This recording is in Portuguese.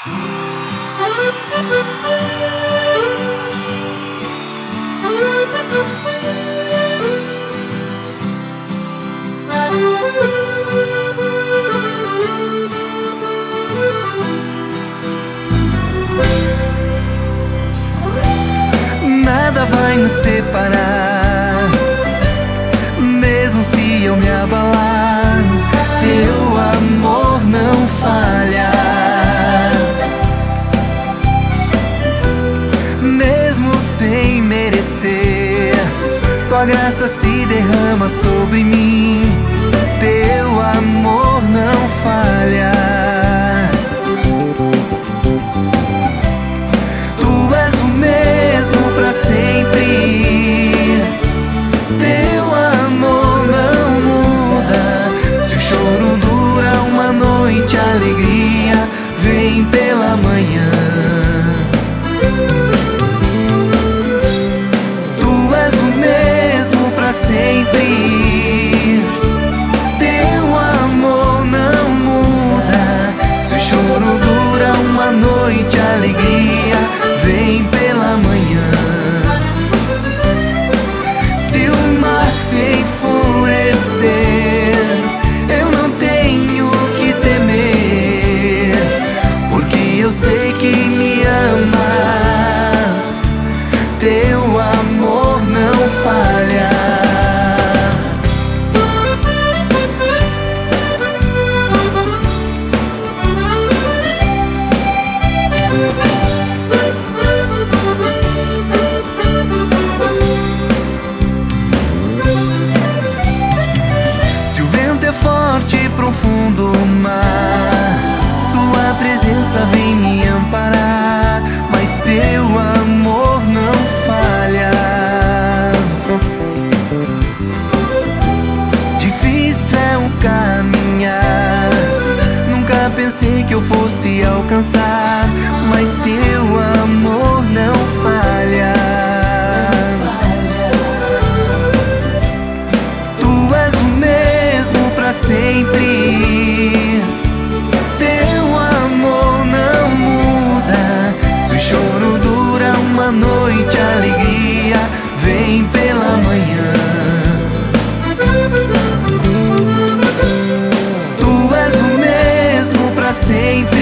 Nada vai nos separar, mesmo se eu me abalar, teu amor não falha. Mesmo sem merecer, tua graça se derrama sobre mim, teu amor não falha. Tu és o mesmo pra sempre, teu amor não muda. Se o choro dura uma noite, a alegria vem pela manhã. Tu és o mesmo pra sempre, teu amor não muda. Se o choro dura uma noite, a alegria vem pela manhã. Se o mar se enfurecer, eu não tenho que temer, porque eu sei que me amas, teu amor não falha. Forte e profundo mar, tua presença vem me amparar, mas teu amor não falha. Difícil é o caminhar, nunca pensei que eu fosse alcançar, mas teu amor não falha. Tu és o mesmo pra sempre, teu amor não muda. Se o choro dura uma noite, a alegria vem pela manhã. Tu és o mesmo pra sempre,